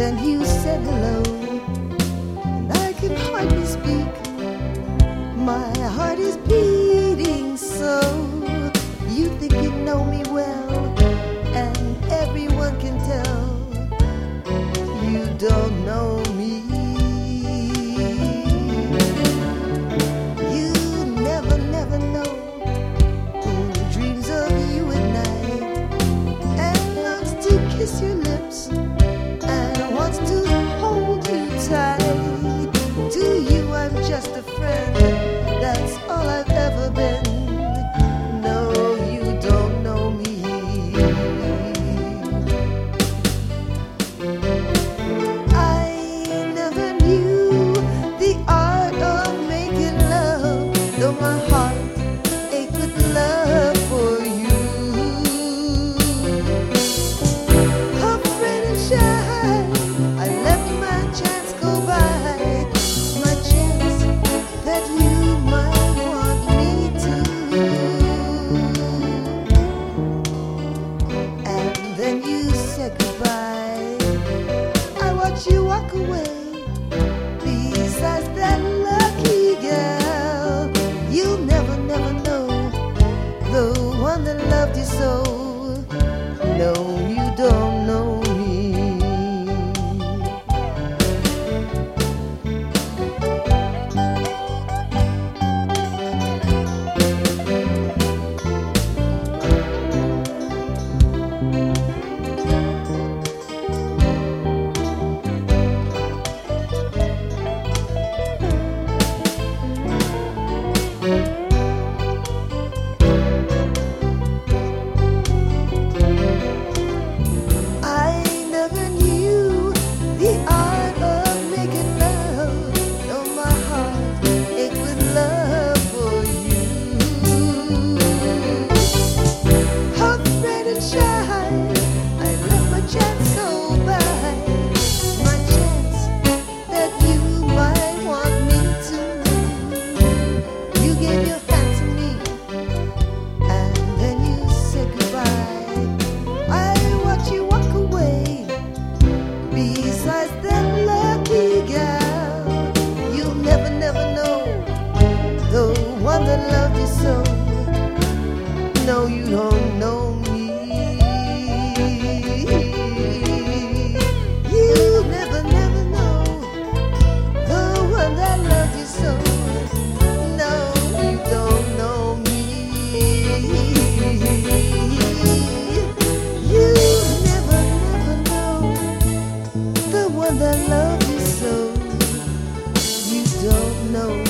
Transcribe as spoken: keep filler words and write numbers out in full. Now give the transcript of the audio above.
then you said hello, and I can hardly speak. My heart is beating so. You think you know me well, and everyone can tell you don't know me. You never, never know who dreams of you at night and loves to kiss your lips and wants to hold you tight. To you I'm just a friend, that's all I've ever been. No, you don't know me. I never knew the art of making love, though my heart ached with love for you. Afraid and shy, I let my chance go by, my chance that you might want me to. And then you said goodbye. I watch you walk away. Besides that lucky girl, you'll never, never know the one that loved you so. No, you don't know me. I never knew the art of making love, though my heart ached with love for you. Afraid and shy, I let my chance go by, my chance that you might want me to. You gave your hand to me, and then you said goodbye. I watch you walk away. Besides that lucky girl, you'll never, never know the one that loved you so. No, you don't know me. You never, never know the one that loved you so. No, you don't know me. You never, never know the one that loved you so. You don't know